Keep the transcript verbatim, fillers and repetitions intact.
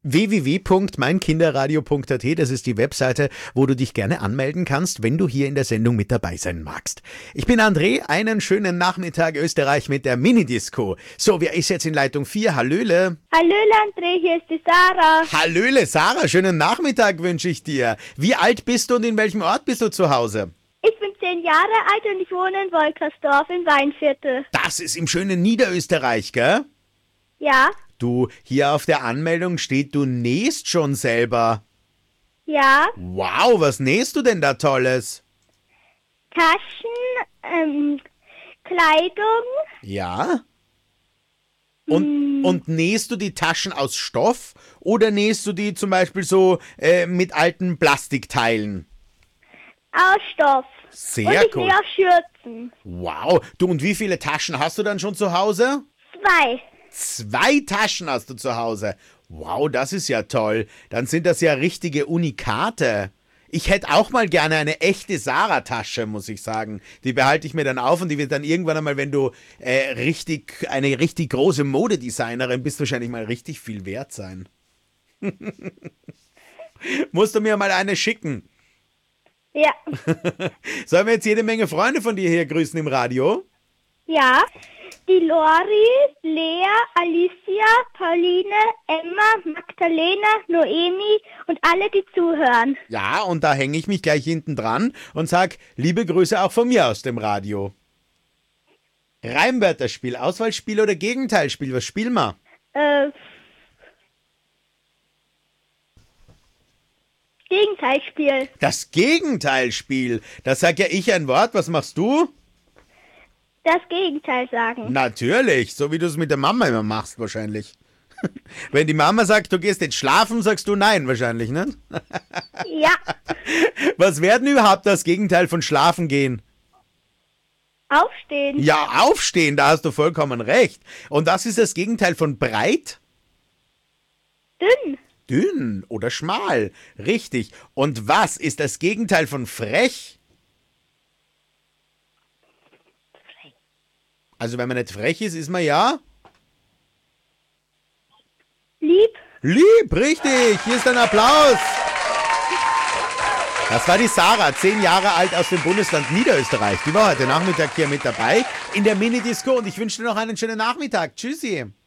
w w w punkt mein kinderradio punkt a t, das ist die Webseite, wo du dich gerne anmelden kannst, wenn du hier in der Sendung mit dabei sein magst. Ich bin André, einen schönen Nachmittag Österreich mit der Minidisco. So, wer ist jetzt in Leitung vier? Hallöle. Hallöle André, hier ist die Sarah. Hallöle Sarah, schönen Nachmittag wünsche ich dir. Wie alt bist du und in welchem Ort bist du zu Hause? Ich bin zehn Jahre alt und ich wohne in Wolkersdorf im Weinviertel. Das ist im schönen Niederösterreich, gell? Ja. Du, hier auf der Anmeldung steht, du nähst schon selber. Ja. Wow, was nähst du denn da Tolles? Taschen, ähm, Kleidung. Ja. Und, Mm. und nähst du die Taschen aus Stoff oder nähst du die zum Beispiel so äh, mit alten Plastikteilen? Aus Stoff. Sehr und ich cool. nähe auch Schürzen. Wow. Du, und wie viele Taschen hast du dann schon zu Hause? Zwei. Zwei Taschen hast du zu Hause. Wow, das ist ja toll. Dann sind das ja richtige Unikate. Ich hätte auch mal gerne eine echte Sarah-Tasche, muss ich sagen. Die behalte ich mir dann auf und die wird dann irgendwann einmal, wenn du äh, richtig eine richtig große Modedesignerin bist, wahrscheinlich mal richtig viel wert sein. Musst du mir mal eine schicken. Ja. Sollen wir jetzt jede Menge Freunde von dir hier grüßen im Radio? Ja. Die Lori, Lea, Alicia, Pauline, Emma, Magdalena, Noemi und alle, die zuhören. Ja, und da hänge ich mich gleich hinten dran und sag liebe Grüße auch von mir aus dem Radio. Reimwörterspiel, Auswahlspiel oder Gegenteilspiel, was spielen wir? Äh, Gegenteilspiel. Das Gegenteilspiel, da sag ja ich ein Wort, was machst du? Das Gegenteil sagen. Natürlich, so wie du es mit der Mama immer machst wahrscheinlich. Wenn die Mama sagt, du gehst jetzt schlafen, sagst du nein wahrscheinlich, ne? Ja. Was wäre denn überhaupt das Gegenteil von schlafen gehen? Aufstehen. Ja, aufstehen, da hast du vollkommen recht. Und das ist das Gegenteil von breit? Dünn. Dünn oder schmal, richtig. Und was ist das Gegenteil von frech? Also wenn man nicht frech ist, ist man ja... Lieb. Lieb, richtig. Hier ist ein Applaus. Das war die Sarah, zehn Jahre alt aus dem Bundesland Niederösterreich. Die war heute Nachmittag hier mit dabei in der Minidisco und ich wünsche dir noch einen schönen Nachmittag. Tschüssi.